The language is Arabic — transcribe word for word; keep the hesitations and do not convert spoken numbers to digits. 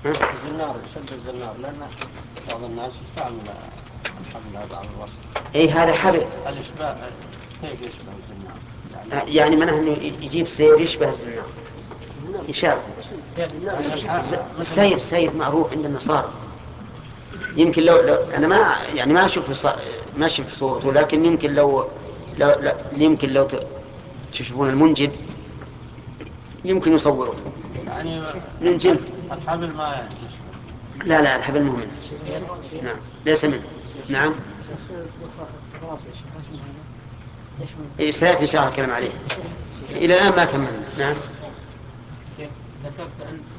الزنار يشد الزنار لأن بعض الناس يستعمل الحبل هذا على الوصل. اي هذا حبل. الإشباع كيف يشبه الزنار؟ يعني, يعني معناه انه يجيب سير يشبه الزنار. يشابه السير. السير معروف عند النصارى. يمكن لو, لو انا ما يعني ما اشوف ما اشوف صورته، لكن يمكن لو لو لا يمكن لو تشوفون المنجد يمكن يصوره يعني من جلد. الحبل ما يشبه. لا لا الحبل مو منه. نعم ليس منه. نعم إيه سيأتي إن شاء الله الكلام عليه. إلى الآن ما كملنا. نعم ذكرت أن